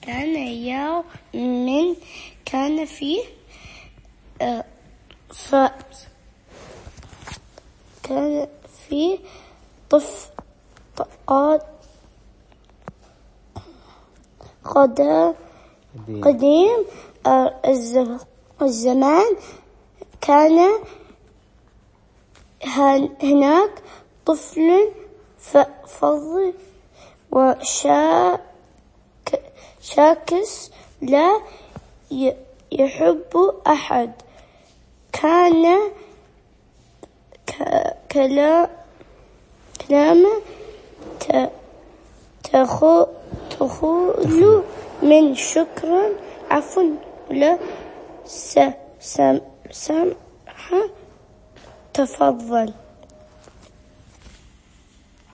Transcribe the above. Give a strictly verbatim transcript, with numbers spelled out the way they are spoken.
كان يوم من كان فيه ف كان فيه طفل قديم قديم الزمان. كان هناك طفل فظ وشاكس لا يحب أحد. كان كلامه تخلو من شكر عفو لا سمح تفضل.